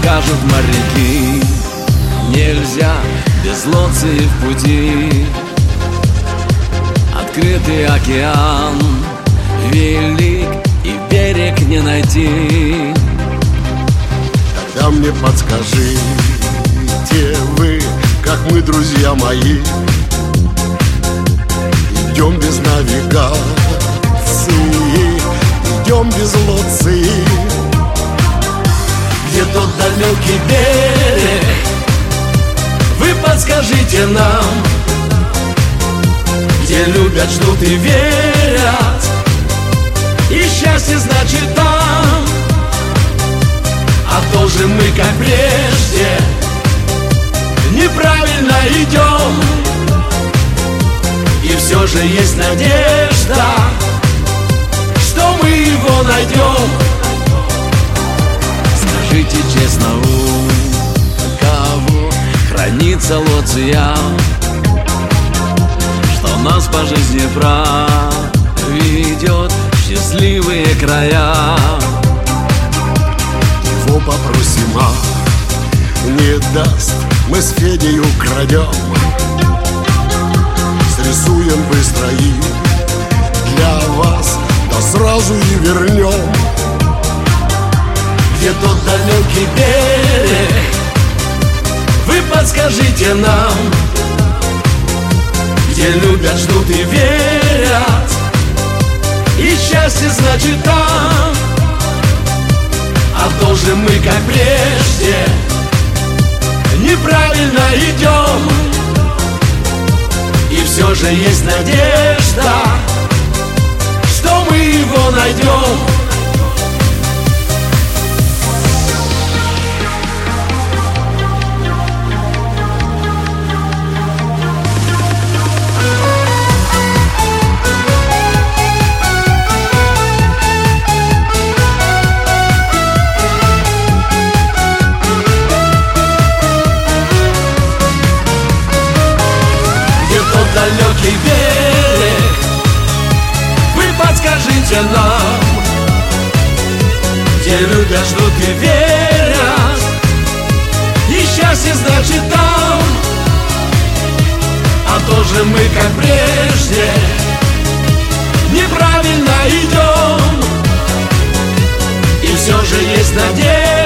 подскажут моряки. Нельзя без лодки в пути. Открытый океан велик, и берег не найти. Тогда мне подскажите вы, как мы, друзья мои, идем без навигации, идем без лодки. Где тот далекий берег? Вы подскажите нам, где любят, ждут и верят, и счастье значит там. А то же мы, как прежде, неправильно идем. И все же есть надежда, что мы его найдем. Скажите честно, у кого хранится лоция, что нас по жизни проведет в счастливые края? Его попросим, а не даст, мы с Федей украдем, срисуем быстро и для вас, да сразу и вернем. Где тот далекий берег? Вы подскажите нам, где любят, ждут и верят, и счастье значит там. А то же мы, как прежде, неправильно идем. И все же есть надежда, что мы его найдем. Далекий берег, вы подскажите нам, где любят, ждут и верят, и счастье значит там. А то же мы, как прежде, неправильно идем. И все же есть надежда,